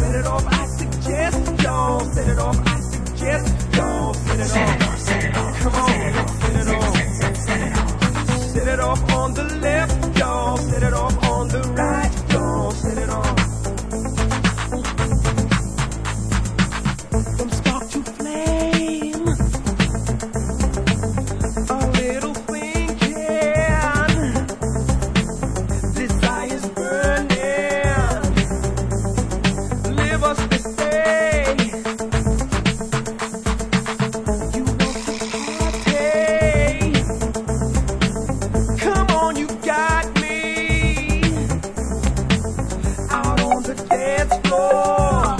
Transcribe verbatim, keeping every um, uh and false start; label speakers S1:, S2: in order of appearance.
S1: set it off. I suggest y'all set it off. I suggest y'all set it off.
S2: Set it off.
S1: Come on,
S2: set it off.
S1: set it off.
S2: Set, set, set it off.
S1: Set it off on the left, y'all. Set it off on the right, y'all. Set it off. From spark to flame, a little thinking, desire's burning. Live us.